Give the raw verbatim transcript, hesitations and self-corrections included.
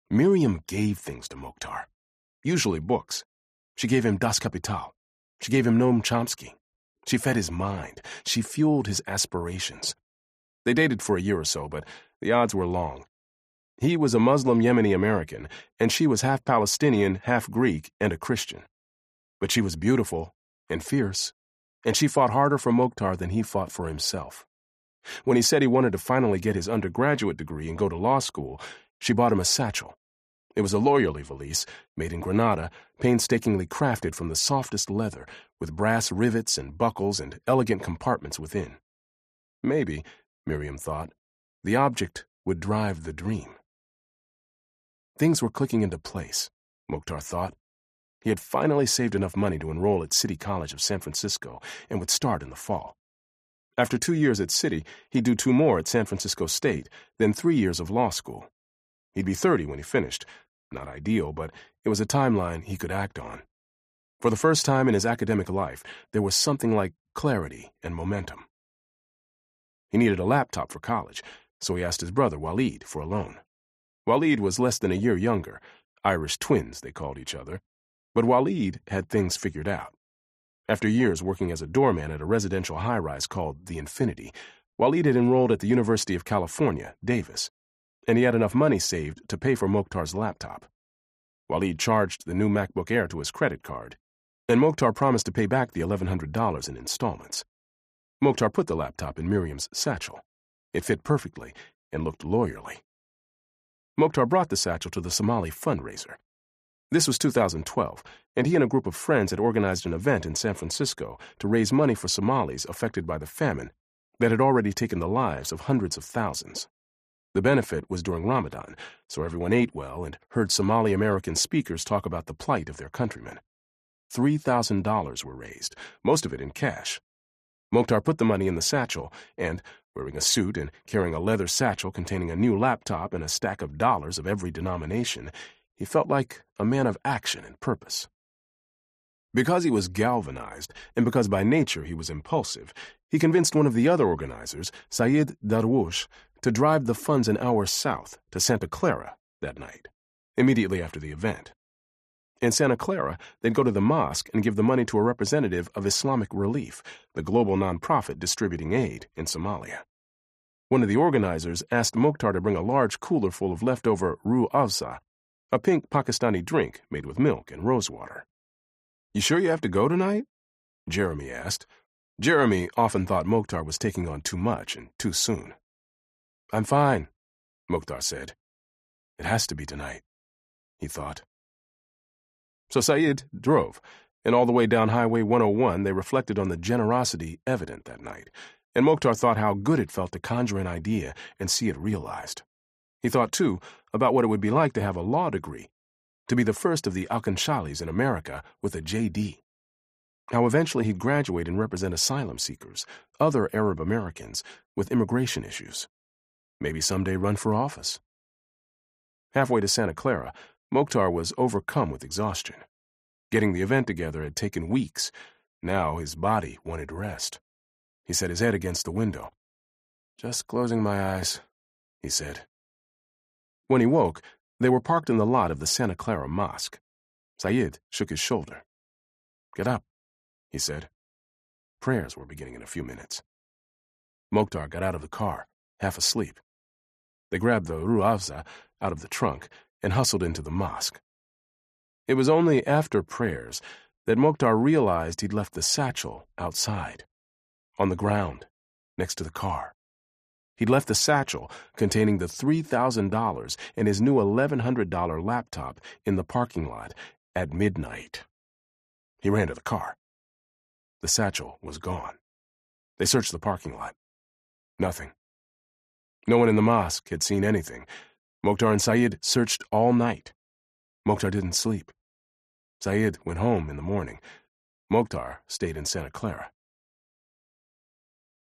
Miriam gave things to Mokhtar, usually books. She gave him Das Kapital. She gave him Noam Chomsky. She fed his mind. She fueled his aspirations. They dated for a year or so, but the odds were long. He was a Muslim Yemeni American, and she was half Palestinian, half Greek, and a Christian. But she was beautiful and fierce, and she fought harder for Mokhtar than he fought for himself. When he said he wanted to finally get his undergraduate degree and go to law school, she bought him a satchel. It was a lawyerly valise, made in Granada, painstakingly crafted from the softest leather, with brass rivets and buckles and elegant compartments within. Maybe, Miriam thought, the object would drive the dream. Things were clicking into place, Mokhtar thought. He had finally saved enough money to enroll at City College of San Francisco and would start in the fall. After two years at City, he'd do two more at San Francisco State, then three years of law school. He'd be thirty when he finished. Not ideal, but it was a timeline he could act on. For the first time in his academic life, there was something like clarity and momentum. He needed a laptop for college, so he asked his brother, Walid, for a loan. Walid was less than a year younger. Irish twins, they called each other. But Walid had things figured out. After years working as a doorman at a residential high-rise called The Infinity, Walid had enrolled at the University of California, Davis, and he had enough money saved to pay for Mokhtar's laptop. Walid charged the new MacBook Air to his credit card, and Mokhtar promised to pay back the eleven hundred dollars in installments. Mokhtar put the laptop in Miriam's satchel. It fit perfectly and looked lawyerly. Mokhtar brought the satchel to the Somali fundraiser. This was two thousand twelve, and he and a group of friends had organized an event in San Francisco to raise money for Somalis affected by the famine that had already taken the lives of hundreds of thousands. The benefit was during Ramadan, so everyone ate well and heard Somali-American speakers talk about the plight of their countrymen. Three thousand dollars were raised, most of it in cash. Mokhtar put the money in the satchel and, wearing a suit and carrying a leather satchel containing a new laptop and a stack of dollars of every denomination, he felt like a man of action and purpose. Because he was galvanized, and because by nature he was impulsive, he convinced one of the other organizers, Saeed Darwush, to drive the funds an hour south to Santa Clara that night, immediately after the event. In Santa Clara, they'd go to the mosque and give the money to a representative of Islamic Relief, the global nonprofit distributing aid in Somalia. One of the organizers asked Mokhtar to bring a large cooler full of leftover Roo Afza, a pink Pakistani drink made with milk and rosewater. "You sure you have to go tonight?" Jeremy asked. Jeremy often thought Mokhtar was taking on too much and too soon. "I'm fine," Mokhtar said. "It has to be tonight," he thought. So Saeed drove, and all the way down Highway one oh one they reflected on the generosity evident that night, and Mokhtar thought how good it felt to conjure an idea and see it realized. He thought, too, about what it would be like to have a law degree, to be the first of the Alcanshalis in America with a J D. How eventually he'd graduate and represent asylum seekers, other Arab Americans, with immigration issues. Maybe someday run for office. Halfway to Santa Clara, Mokhtar was overcome with exhaustion. Getting the event together had taken weeks. Now his body wanted rest. He set his head against the window. "Just closing my eyes," he said. When he woke, they were parked in the lot of the Santa Clara Mosque. Saeed shook his shoulder. "Get up," he said. Prayers were beginning in a few minutes. Mokhtar got out of the car, half asleep. They grabbed the Roo Afza out of the trunk and hustled into the mosque. It was only after prayers that Mokhtar realized he'd left the satchel outside, on the ground, next to the car. He'd left the satchel containing the three thousand dollars and his new eleven hundred dollars laptop in the parking lot at midnight. He ran to the car. The satchel was gone. They searched the parking lot. Nothing. No one in the mosque had seen anything. Mokhtar and Saeed searched all night. Mokhtar didn't sleep. Saeed went home in the morning. Mokhtar stayed in Santa Clara.